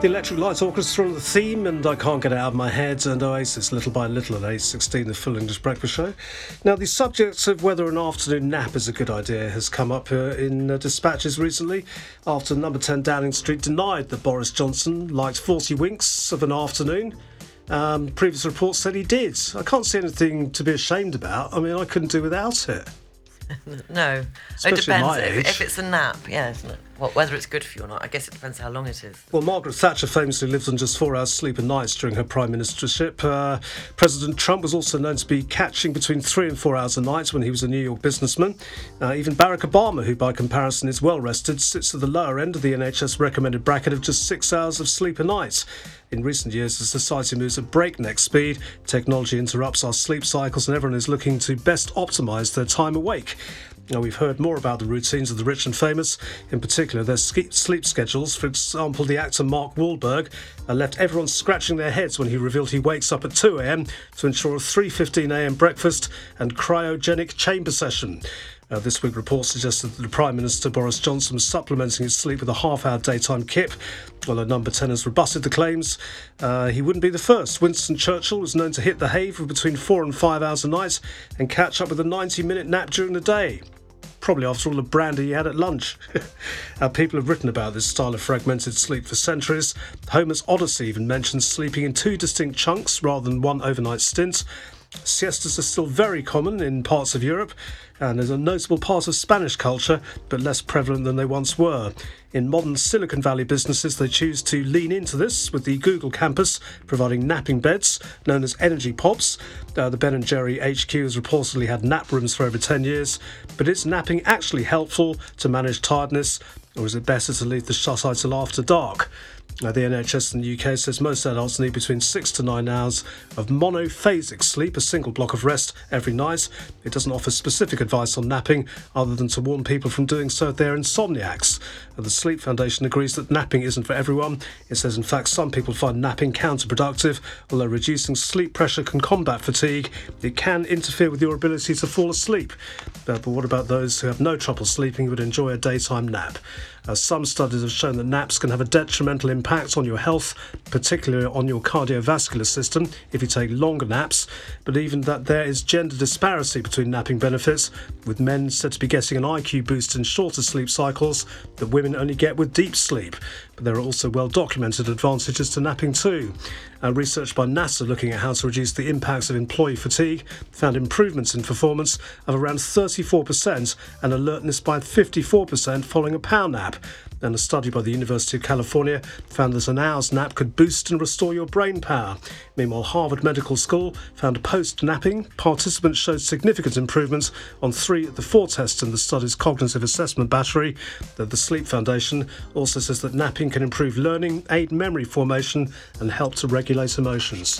The Electric Light Orchestra, the theme, and I Can't Get It Out of My Head, and Oasis, Little by Little, at 8:16, the Full English Breakfast Show. Now, the subject of whether an afternoon nap is a good idea has come up in dispatches recently, after number 10 Downing Street denied that Boris Johnson liked 40 winks of an afternoon. Previous reports said he did. I can't see anything to be ashamed about. I mean, I couldn't do without it. No, Especially it depends my age. if it's a nap. Yeah, isn't it? Well, whether it's good for you or not. I guess it depends how long it is. Well, Margaret Thatcher famously lived on just 4 hours sleep a night during her prime ministership. President Trump was also known to be catching between 3 and 4 hours a night when he was a New York businessman. Even Barack Obama, who by comparison is well rested, sits at the lower end of the NHS recommended bracket of just 6 hours of sleep a night. In recent years, as society moves at breakneck speed, technology interrupts our sleep cycles and everyone is looking to best optimise their time awake. Now, we've heard more about the routines of the rich and famous, in particular their sleep schedules. For example, the actor Mark Wahlberg left everyone scratching their heads when he revealed he wakes up at 2 a.m. to ensure a 3:15 a.m. breakfast and cryogenic chamber session. This week, reports suggested that the Prime Minister Boris Johnson was supplementing his sleep with a half-hour daytime kip. Although number 10 has rebutted the claims, he wouldn't be the first. Winston Churchill was known to hit the hay for between 4 and 5 hours a night and catch up with a 90-minute nap during the day. Probably after all the brandy he had at lunch. People have written about this style of fragmented sleep for centuries. Homer's Odyssey even mentions sleeping in 2 distinct chunks rather than one overnight stint. Siestas are still very common in parts of Europe, and is a notable part of Spanish culture, but less prevalent than they once were. In modern Silicon Valley businesses, they choose to lean into this, with the Google campus providing napping beds, known as Energy Pops. The Ben & Jerry HQ has reportedly had nap rooms for over 10 years, but is napping actually helpful to manage tiredness, or is it better to leave the shut-eye till after dark? The NHS in the UK says most adults need between 6 to 9 hours of monophasic sleep, a single block of rest every night. It doesn't offer specific advice on napping, other than to warn people from doing so if they're insomniacs. The Sleep Foundation agrees that napping isn't for everyone. It says, in fact, some people find napping counterproductive. Although reducing sleep pressure can combat fatigue, it can interfere with your ability to fall asleep. But what about those who have no trouble sleeping who would enjoy a daytime nap? Some studies have shown that naps can have a detrimental impact on your health, particularly on your cardiovascular system if you take longer naps, but even that there is gender disparity between napping benefits, with men said to be getting an IQ boost in shorter sleep cycles that women only get with deep sleep. But there are also well-documented advantages to napping too. Research by NASA looking at how to reduce the impacts of employee fatigue found improvements in performance of around 34% and alertness by 54% following a power nap. And a study by the University of California found that an hour's nap could boost and restore your brain power. Meanwhile, Harvard Medical School found post-napping, participants showed significant improvements on 3 of the 4 tests in the study's cognitive assessment battery. The Sleep Foundation also says that napping can improve learning, aid memory formation, and help to regulate emotions.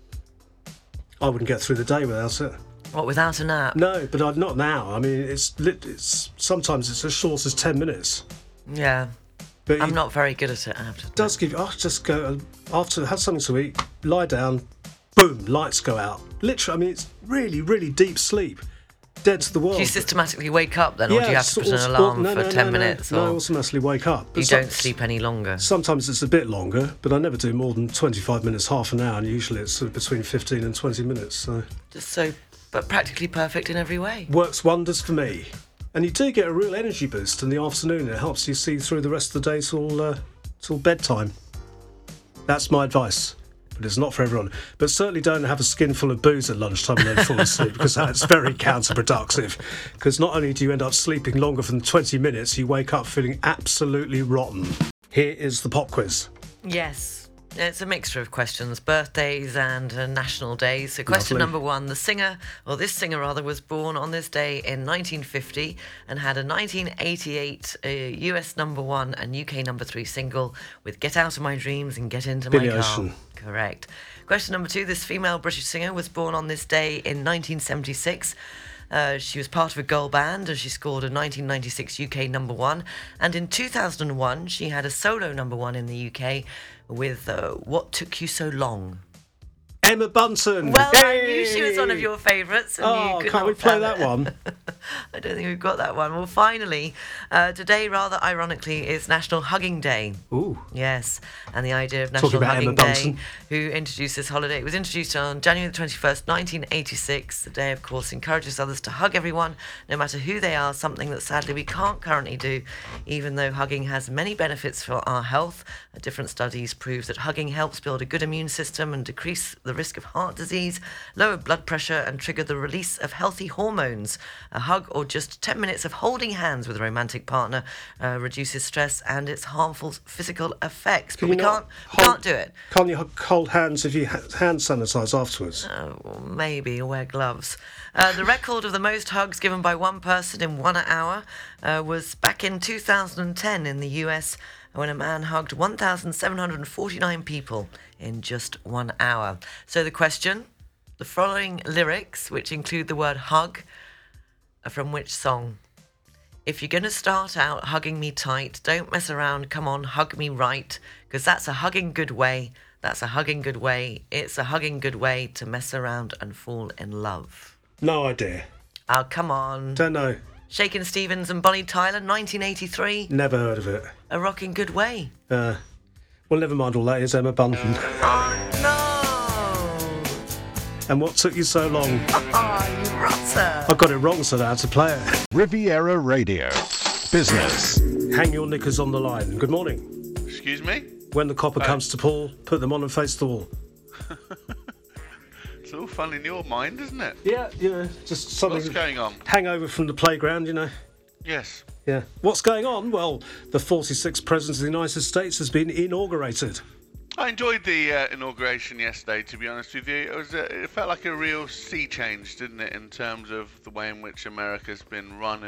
I wouldn't get through the day without it. What, without a nap? No, but not now. I mean, it's sometimes it's as short as 10 minutes. Yeah. But I'm not very good at it, I have to admit. It does give you, just go, after, have something to eat, lie down, boom, lights go out. Literally, I mean, it's really, really deep sleep. Dead to the world. Do you systematically wake up then, or do you have to put an alarm for 10 minutes? No, I automatically wake up. But you don't sleep any longer? Sometimes it's a bit longer, but I never do more than 25 minutes, half an hour, and usually it's sort of between 15 and 20 minutes. So. But practically perfect in every way. Works wonders for me. And you do get a real energy boost in the afternoon. It helps you see through the rest of the day till bedtime. That's my advice. But it's not for everyone. But certainly don't have a skin full of booze at lunchtime and then fall asleep, because that's very counterproductive. Because not only do you end up sleeping longer than 20 minutes, you wake up feeling absolutely rotten. Here is the pop quiz. Yes. It's a mixture of questions, birthdays and national days. So question Lovely. number 1, this singer was born on this day in 1950 and had a 1988 US number 1 and UK number 3 single with Get Out of My Dreams and Get Into Billy My Car. Ocean. Correct. Question number 2, this female British singer was born on this day in 1976. She was part of a girl band as she scored a 1996 UK number 1, and in 2001 she had a solo number 1 in the UK with What Took You So Long? Emma Bunton. Well, I Yay! knew she was one of your favourites. Oh, can't we play that one? I don't think we've got that one. Well, finally, today, rather ironically, is National Hugging Day. Ooh. Yes, and the idea of Talking National about Hugging Emma Day, Bunton. who introduced this holiday. It was introduced on January the 21st, 1986. The day, of course, encourages others to hug everyone, no matter who they are, something that sadly we can't currently do, even though hugging has many benefits for our health. Different studies prove that hugging helps build a good immune system and decrease the risk of heart disease, lower blood pressure, and trigger the release of healthy hormones. A hug or just 10 minutes of holding hands with a romantic partner reduces stress and its harmful physical effects. But we can't do it. Can't you hold hands if you hand sanitise afterwards? Well, maybe, or wear gloves. The record of the most hugs given by one person in 1 hour was back in 2010 in the US, when a man hugged 1,749 people in just 1 hour. So the question, the following lyrics, which include the word hug, are from which song? If you're going to start out hugging me tight, don't mess around, come on, hug me right, because that's a hugging good way. That's a hugging good way. It's a hugging good way to mess around and fall in love. No idea. Oh, come on. Don't know. Shakin' Stevens and Bonnie Tyler, 1983. Never heard of it. A rocking good way. Well, never mind all that. It's Emma Bunton. Oh, no. And what took you so long? Oh, you rotter. I got it wrong, so I had to play it. Riviera Radio. Business. Hang your knickers on the line. Good morning. Excuse me? When the copper comes to Paul, put them on and face the wall. It's all fun in your mind, isn't it? Yeah, just something. What's going on? Hangover from the playground, Yes. Yeah. What's going on? Well, the 46th President of the United States has been inaugurated. I enjoyed the inauguration yesterday, to be honest with you. It felt like a real sea change, didn't it, in terms of the way in which America's been run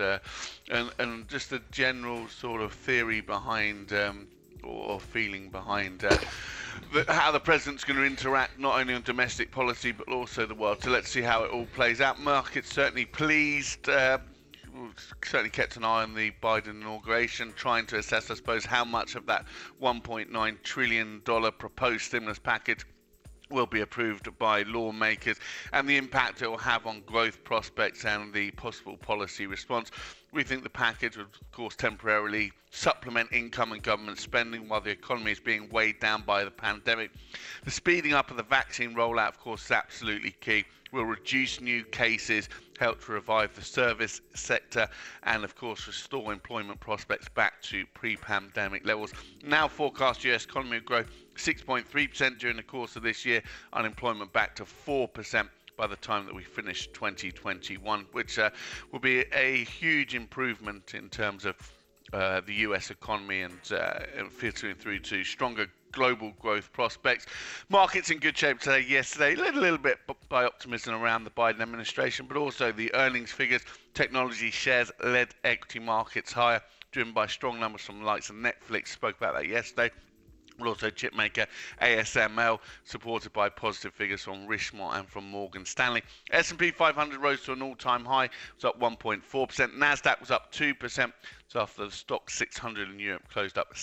and just the general sort of theory behind or feeling behind how the president's going to interact not only on domestic policy but also the world. So let's see how it all plays out. Market's certainly pleased. Certainly kept an eye on the Biden inauguration, trying to assess, I suppose, how much of that $1.9 trillion proposed stimulus package will be approved by lawmakers and the impact it will have on growth prospects and the possible policy response. We think the package would, of course, temporarily supplement income and government spending while the economy is being weighed down by the pandemic. The speeding up of the vaccine rollout, of course, is absolutely key. Will reduce new cases, help to revive the service sector, and of course restore employment prospects back to pre-pandemic levels. Now forecast US economy will grow 6.3% during the course of this year, unemployment back to 4% by the time that we finish 2021, which will be a huge improvement in terms of the US economy and filtering through to stronger global growth prospects. Markets in good shape today. Yesterday, led a little bit by optimism around the Biden administration, but also the earnings figures. Technology shares led equity markets higher, driven by strong numbers from the likes of Netflix. Spoke about that yesterday. But also chipmaker ASML, supported by positive figures from Richemont and from Morgan Stanley. S&P 500 rose to an all-time high, was up 1.4%. Nasdaq was up 2%. So after the stock 600 in Europe closed up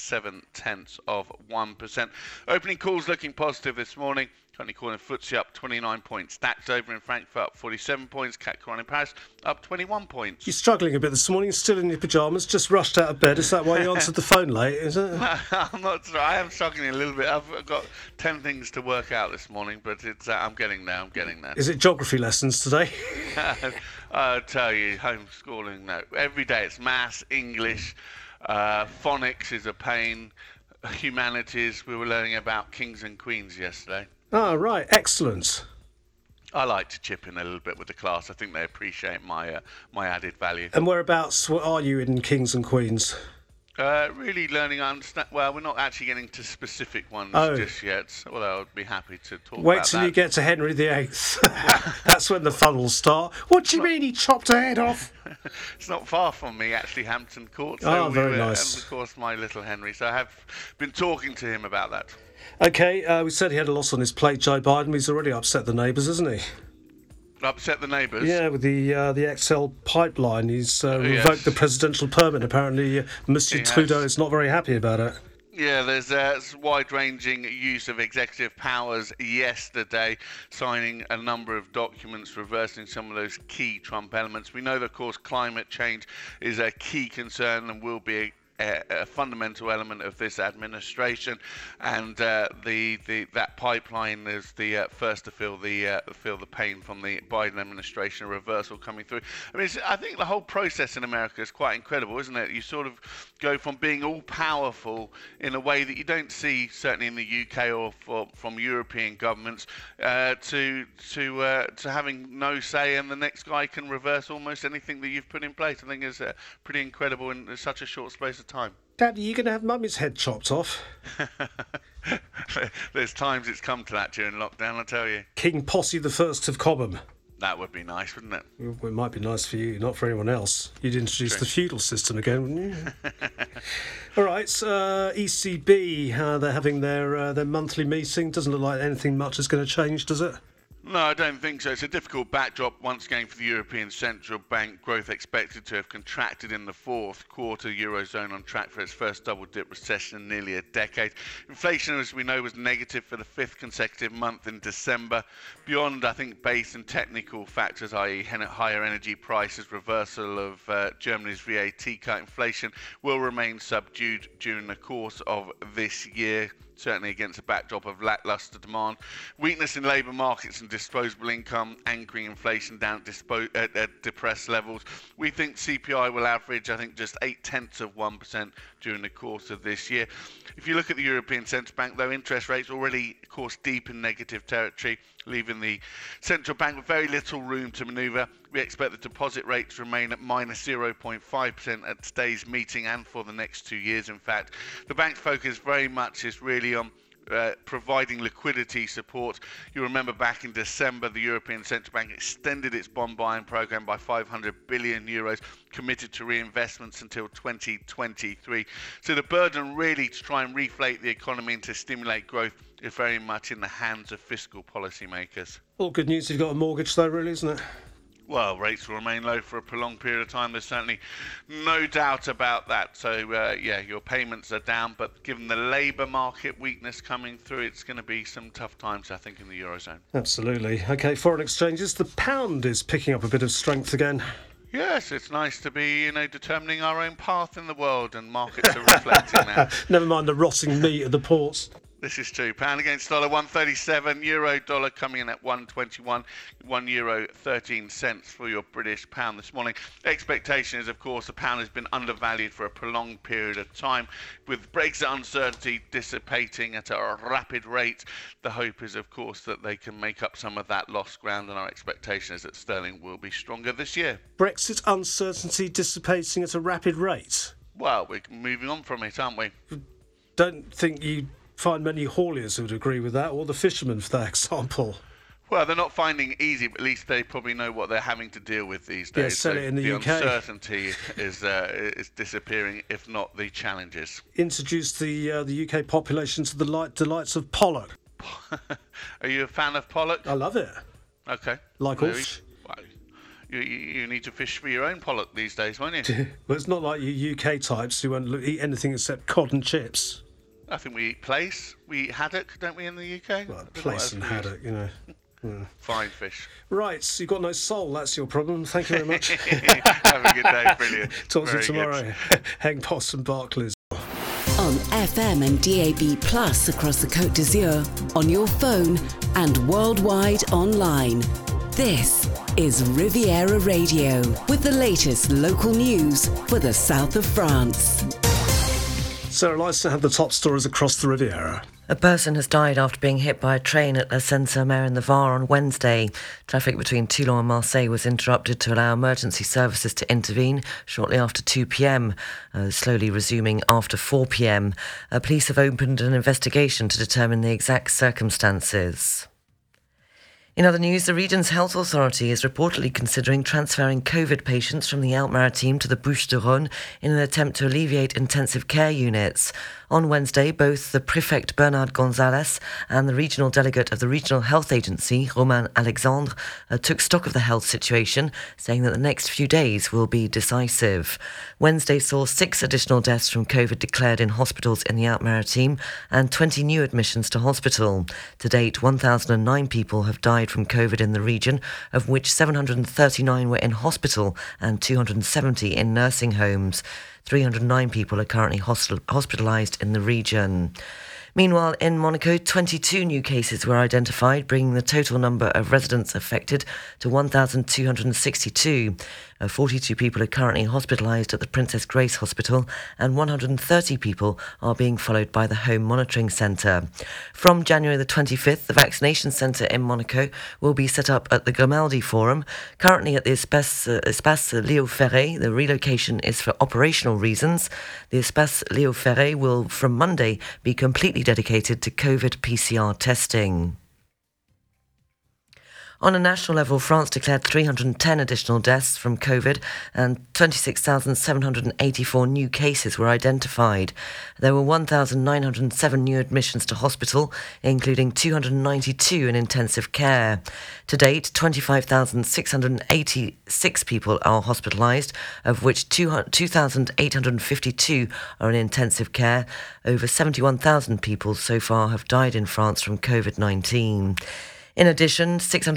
0.7%. Opening calls looking positive this morning. Currently calling FTSE up 29 points. DAX over in Frankfurt up 47 points. CAC 40 in Paris up 21 points. You're struggling a bit this morning, still in your pyjamas, just rushed out of bed. Is that why you answered the phone late, is it? I'm not. I am struggling a little bit. I've got 10 things to work out this morning, but it's. I'm getting there. Is it geography lessons today? I'll tell you, homeschooling. No, every day it's maths, English, phonics is a pain. Humanities. We were learning about kings and queens yesterday. Ah, right. Excellent. I like to chip in a little bit with the class. I think they appreciate my added value. And whereabouts are you in Kings and Queens? Really learning, I understand. Well, we're not actually getting to specific ones just yet. Although I'd be happy to talk about that. Wait till you get to Henry VIII. That's when the fun will start. What do you mean he chopped her head off? It's not far from me, actually, Hampton Court. So very nice. And of course, my little Henry. So I have been talking to him about that. Okay, we said he had a lot on his plate, Joe Biden. He's already upset the neighbours, hasn't he? Upset the neighbours? Yeah, with the XL pipeline. He's revoked the presidential permit. Apparently, Monsieur Trudeau is not very happy about it. Yeah, there's wide-ranging use of executive powers yesterday, signing a number of documents reversing some of those key Trump elements. We know that, of course, climate change is a key concern and will be a fundamental element of this administration, and that pipeline is the first to feel the pain from the Biden administration. A reversal coming through. I mean, I think the whole process in America is quite incredible, isn't it? You sort of go from being all powerful in a way that you don't see certainly in the UK or from European governments to having no say, and the next guy can reverse almost anything that you've put in place. I think is pretty incredible in such a short space of time. Dad, are you going to have Mummy's head chopped off? There's times it's come to that during lockdown, I tell you. King Posse the First of Cobham. That would be nice, wouldn't it? Well, it might be nice for you, not for anyone else. You'd introduce the feudal system again, wouldn't you? All right, ECB, they're having their monthly meeting. Doesn't look like anything much is going to change, does it? No, I don't think so. It's a difficult backdrop once again for the European Central Bank. Growth expected to have contracted in the fourth quarter. Eurozone on track for its first double-dip recession in nearly a decade. Inflation, as we know, was negative for the fifth consecutive month in December. Beyond, I think, base and technical factors, i.e. higher energy prices, reversal of Germany's VAT cut, inflation will remain subdued during the course of this year, certainly against a backdrop of lacklustre demand. Weakness in labour markets and disposable income anchoring inflation down at depressed levels. We think CPI will average, I think, just 0.8% during the course of this year. If you look at the European Central Bank, though, interest rates already, of course, deep in negative territory, leaving the central bank with very little room to manoeuvre. We expect the deposit rate to remain at minus 0.5% at today's meeting and for the next 2 years, in fact. The bank's focus very much is really on providing liquidity support. You remember back in December, the European Central Bank extended its bond buying program by 500 billion euros, committed to reinvestments until 2023. So the burden really to try and reflate the economy and to stimulate growth is very much in the hands of fiscal policymakers. All good news you've got a mortgage though, really, isn't it? Well, rates will remain low for a prolonged period of time. There's certainly no doubt about that. So, your payments are down. But given the labour market weakness coming through, it's going to be some tough times, I think, in the Eurozone. Absolutely. OK, foreign exchanges. The pound is picking up a bit of strength again. Yes, it's nice to be, determining our own path in the world, and markets are reflecting that. Never mind the rotting meat at the ports. This is true. Pound against dollar, 137. Euro dollar coming in at 121. €1 13 cents for your British pound this morning. Expectation is, of course, the pound has been undervalued for a prolonged period of time. With Brexit uncertainty dissipating at a rapid rate, the hope is, of course, that they can make up some of that lost ground, and our expectation is that sterling will be stronger this year. Brexit uncertainty dissipating at a rapid rate? Well, we're moving on from it, aren't we? Don't think you find many hauliers who would agree with that, or the fishermen for that example. Well, they're not finding it easy, but at least they probably know what they're having to deal with these days. Yeah, sell it in the UK. The uncertainty is disappearing, if not the challenges. Introduce the UK population to the delights of pollock. Are you a fan of pollock? I love it. Okay. Like all fish. Well, you need to fish for your own pollock these days, won't you? Well, it's not like you UK types who won't eat anything except cod and chips. I think we eat plaice. We eat haddock, don't we, in the UK? Well, plaice and haddock, Fine fish. Right, so you've got no soul, that's your problem. Thank you very much. Have a good day, brilliant. Talk to you tomorrow. Heng Poss and Barclays. On FM and DAB Plus across the Côte d'Azur, on your phone and worldwide online. This is Riviera Radio with the latest local news for the south of France. Sarah likes to have the top stories across the Riviera. A person has died after being hit by a train at La Seine-sur-Mer in the Var on Wednesday. Traffic between Toulon and Marseille was interrupted to allow emergency services to intervene shortly after 2 p.m, slowly resuming after 4 p.m. Police have opened an investigation to determine the exact circumstances. In other news, the region's health authority is reportedly considering transferring COVID patients from the Alpes-Maritimes to the Bouches-du-Rhône in an attempt to alleviate intensive care units. On Wednesday, both the Prefect Bernard Gonzalez and the regional delegate of the Regional Health Agency, Romain Alexandre, took stock of the health situation, saying that the next few days will be decisive. Wednesday saw 6 additional deaths from COVID declared in hospitals in the Alpes-Maritimes and 20 new admissions to hospital. To date, 1,009 people have died from COVID in the region, of which 739 were in hospital and 270 in nursing homes. 309 people are currently hospitalised in the region. Meanwhile, in Monaco, 22 new cases were identified, bringing the total number of residents affected to 1,262. 42 people are currently hospitalised at the Princess Grace Hospital, and 130 people are being followed by the Home Monitoring Centre. From January the 25th, the vaccination centre in Monaco will be set up at the Grimaldi Forum. Currently at the Espace Léo Ferré, the relocation is for operational reasons. The Espace Léo Ferré will, from Monday, be completely dedicated to COVID PCR testing. On a national level, France declared 310 additional deaths from COVID and 26,784 new cases were identified. There were 1,907 new admissions to hospital, including 292 in intensive care. To date, 25,686 people are hospitalised, of which 2,852 are in intensive care. Over 71,000 people so far have died in France from COVID-19. In addition,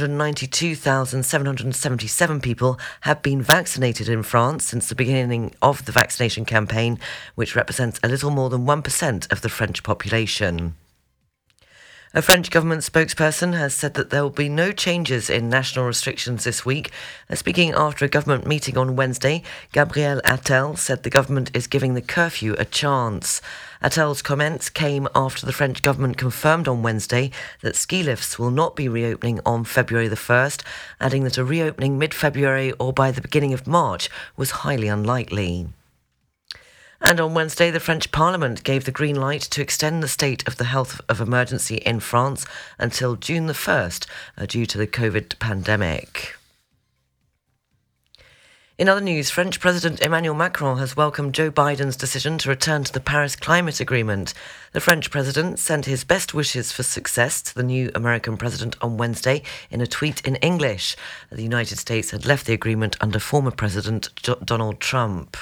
692,777 people have been vaccinated in France since the beginning of the vaccination campaign, which represents a little more than 1% of the French population. A French government spokesperson has said that there will be no changes in national restrictions this week. Speaking after a government meeting on Wednesday, Gabriel Attal said the government is giving the curfew a chance. Attal's comments came after the French government confirmed on Wednesday that ski lifts will not be reopening on February the 1st, adding that a reopening mid-February or by the beginning of March was highly unlikely. And on Wednesday, the French Parliament gave the green light to extend the state of the health of emergency in France until June the 1st due to the COVID pandemic. In other news, French President Emmanuel Macron has welcomed Joe Biden's decision to return to the Paris Climate Agreement. The French president sent his best wishes for success to the new American president on Wednesday in a tweet in English. The United States had left the agreement under former President Donald Trump.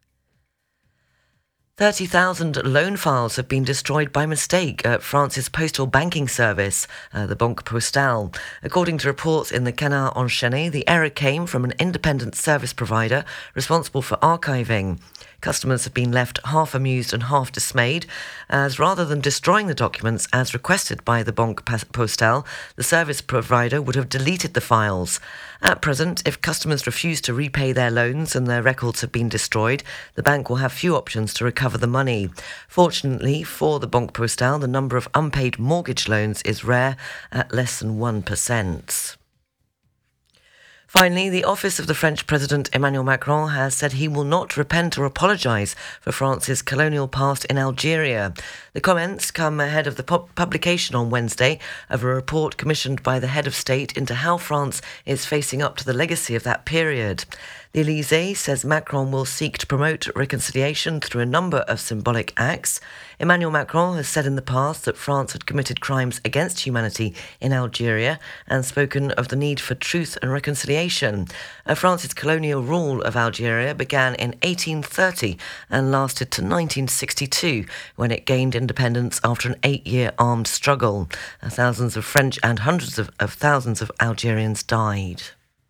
30,000 loan files have been destroyed by mistake at France's postal banking service, the Banque Postale. According to reports in the Canard Enchaîné, the error came from an independent service provider responsible for archiving. Customers have been left half amused and half dismayed, as rather than destroying the documents as requested by the Banque Postale, the service provider would have deleted the files. At present, if customers refuse to repay their loans and their records have been destroyed, the bank will have few options to recover the money. Fortunately for the Banque Postale, the number of unpaid mortgage loans is rare, at less than 1%. Finally, the office of the French President Emmanuel Macron has said he will not repent or apologise for France's colonial past in Algeria. The comments come ahead of the publication on Wednesday of a report commissioned by the head of state into how France is facing up to the legacy of that period. The Élysée says Macron will seek to promote reconciliation through a number of symbolic acts. Emmanuel Macron has said in the past that France had committed crimes against humanity in Algeria and spoken of the need for truth and reconciliation. France's colonial rule of Algeria began in 1830 and lasted to 1962, when it gained independence after an 8-year armed struggle. Thousands of French and hundreds of thousands of Algerians died.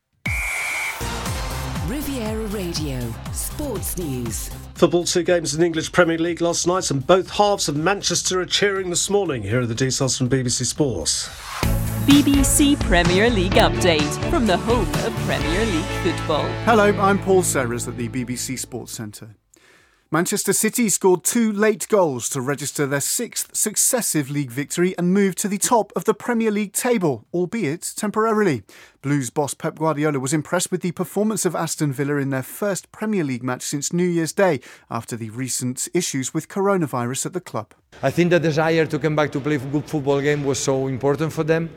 Riviera Radio, Sports News. Football, 2 games in the English Premier League last night, and both halves of Manchester are cheering this morning. Here are the details from BBC Sports. BBC Premier League update from the home of Premier League football. Hello, I'm Paul Serres at the BBC Sports Centre. Manchester City scored 2 late goals to register their 6th successive league victory and move to the top of the Premier League table, albeit temporarily. Blues boss Pep Guardiola was impressed with the performance of Aston Villa in their first Premier League match since New Year's Day, after the recent issues with coronavirus at the club. I think the desire to come back to play a good football game was so important for them.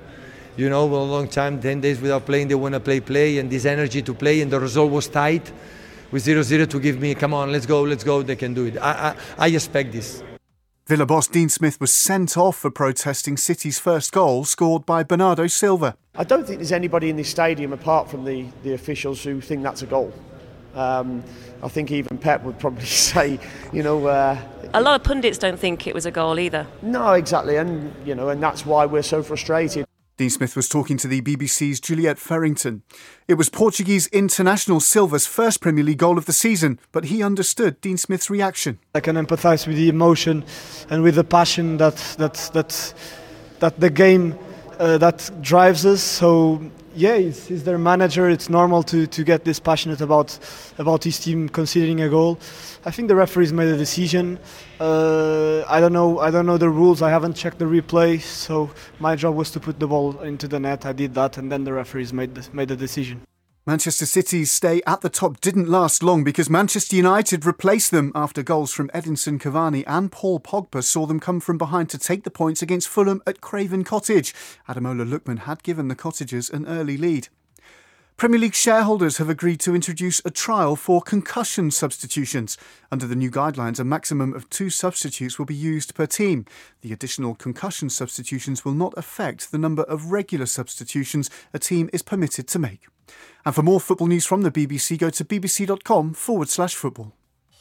a long time, 10 days without playing, they want to play, and this energy to play, and the result was tight with 0-0 to give me, come on, let's go, they can do it. I expect this. Villa boss Dean Smith was sent off for protesting City's first goal scored by Bernardo Silva. I don't think there's anybody in this stadium apart from the officials who think that's a goal. I think even Pep would probably say, a lot of pundits don't think it was a goal either. No, exactly, and that's why we're so frustrated. Dean Smith was talking to the BBC's Juliette Farrington. It was Portuguese international Silva's first Premier League goal of the season, but he understood Dean Smith's reaction. I can empathise with the emotion and with the passion that the game that drives us. So yeah, he's their manager. It's normal to get this passionate about his team conceding a goal. I think the referees made a decision. I don't know the rules. I haven't checked the replay. So my job was to put the ball into the net. I did that, and then the referees made the decision. Manchester City's stay at the top didn't last long because Manchester United replaced them after goals from Edinson Cavani and Paul Pogba saw them come from behind to take the points against Fulham at Craven Cottage. Ademola Lookman had given the Cottagers an early lead. Premier League shareholders have agreed to introduce a trial for concussion substitutions. Under the new guidelines, a maximum of 2 substitutes will be used per team. The additional concussion substitutions will not affect the number of regular substitutions a team is permitted to make. And for more football news from the BBC, go to bbc.com/football.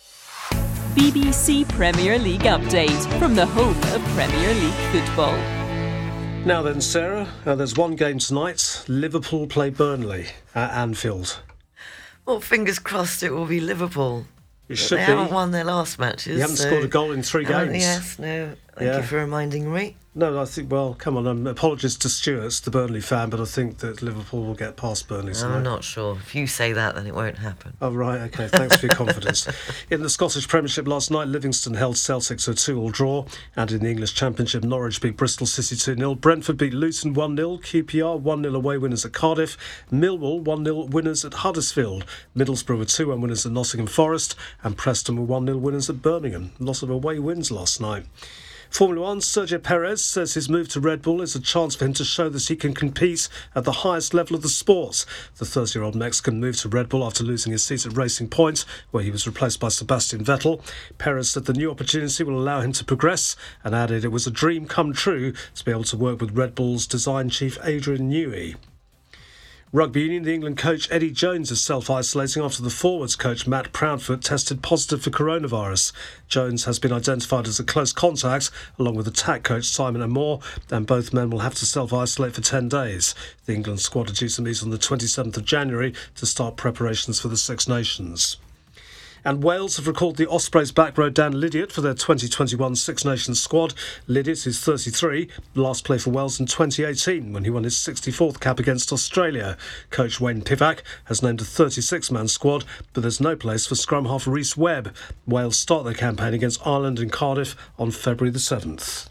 BBC Premier League update from the home of Premier League football. Now then, Sarah, there's one game tonight. Liverpool play Burnley at Anfield. Well, fingers crossed it will be Liverpool. It should be. They haven't won their last matches. You haven't scored a goal in 3 games. Yes, no. Thank you for reminding me. No, I think, well, come on, apologies to Stuart, the Burnley fan, but I think that Liverpool will get past Burnley tonight. I'm not sure. If you say that, then it won't happen. Oh, right, OK, thanks for your confidence. In the Scottish Premiership last night, Livingston held Celtic to a 2-2 draw, and in the English Championship, Norwich beat Bristol City 2-0, Brentford beat Luton 1-0, QPR 1-0 away winners at Cardiff, Millwall 1-0 winners at Huddersfield, Middlesbrough were 2-1 winners at Nottingham Forest, and Preston were 1-0 winners at Birmingham. Lots of away wins last night. Formula 1, Sergio Perez says his move to Red Bull is a chance for him to show that he can compete at the highest level of the sport. The 30-year-old Mexican moved to Red Bull after losing his seat at Racing Point, where he was replaced by Sebastian Vettel. Perez said the new opportunity will allow him to progress and added it was a dream come true to be able to work with Red Bull's design chief Adrian Newey. Rugby Union, the England coach Eddie Jones is self-isolating after the forwards coach Matt Proudfoot tested positive for coronavirus. Jones has been identified as a close contact, along with attack coach Simon Amor, and both men will have to self-isolate for 10 days. The England squad are due to meet on the 27th of January to start preparations for the Six Nations. And Wales have recalled the Ospreys back row Dan Lydiate for their 2021 Six Nations squad. Lydiate is 33, last played for Wales in 2018 when he won his 64th cap against Australia. Coach Wayne Pivac has named a 36-man squad, but there's no place for scrum half Rhys Webb. Wales start their campaign against Ireland in Cardiff on February the 7th.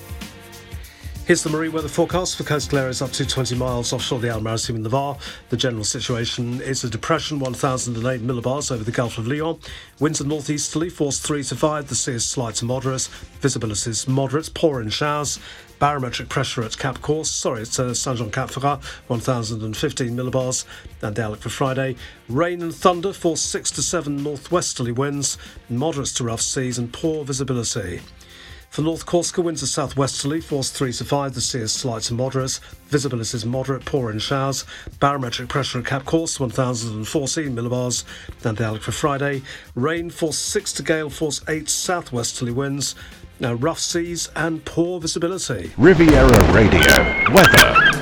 Here's the marine weather forecast for coastal areas up to 20 miles offshore the Almaty in Navarre. The general situation is a depression, 1,008 millibars over the Gulf of Lyon. Winds are northeasterly, force 3 to 5. The sea is slight to moderate. Visibility is moderate, pouring showers. Barometric pressure at Cap Corse, it's Saint-Jean-Cap-Ferrat, 1,015 millibars. And the outlook for Friday, rain and thunder, force 6 to 7 northwesterly winds, moderates to rough seas and poor visibility. For North Corsica, winds are southwesterly, force 3 to 5. The sea is slight to moderate. Visibility is moderate, pouring showers. Barometric pressure at Cap Corse, 1,014 millibars. And the outlook for Friday, rain, force 6 to gale, force 8 southwesterly winds. Now, rough seas and poor visibility. Riviera Radio. Weather.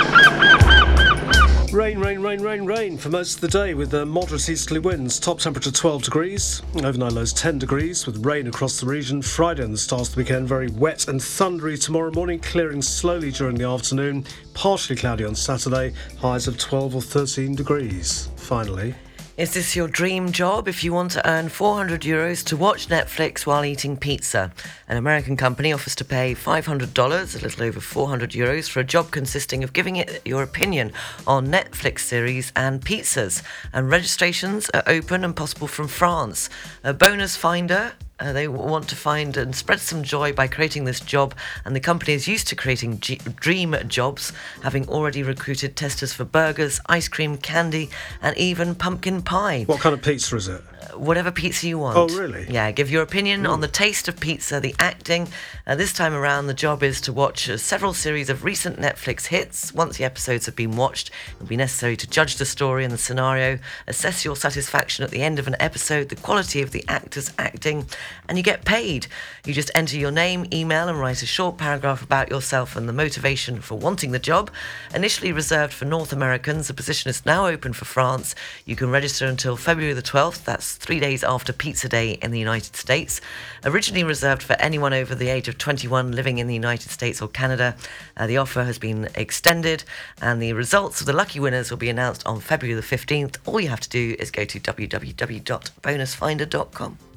Rain for most of the day with moderate easterly winds. Top temperature 12 degrees. Overnight lows 10 degrees with rain across the region. Friday and the start of the weekend very wet and thundery tomorrow morning, clearing slowly during the afternoon. Partially cloudy on Saturday. Highs of 12 or 13 degrees. Finally, is this your dream job? If you want to earn €400 to watch Netflix while eating pizza, an American company offers to pay $500, a little over €400, for a job consisting of giving it your opinion on Netflix series and pizzas. And registrations are open and possible from France. A bonus finder They want to find and spread some joy by creating this job, and the company is used to creating dream jobs, having already recruited testers for burgers, ice cream, candy, and even pumpkin pie. What kind of pizza is it? Whatever pizza you want. Oh, really? Yeah, give your opinion on the taste of pizza, the acting. This time around, the job is to watch several series of recent Netflix hits. Once the episodes have been watched, it'll be necessary to judge the story and the scenario, assess your satisfaction at the end of an episode, the quality of the actors acting, and you get paid. You just enter your name, email, and write a short paragraph about yourself and the motivation for wanting the job. Initially reserved for North Americans, the position is now open for France. You can register until February the 12th. That's 3 days after Pizza Day in the United States. Originally reserved for anyone over the age of 21 living in the United States or Canada, the offer has been extended, and the results of the lucky winners will be announced on February the 15th. All you have to do is go to www.bonusfinder.com.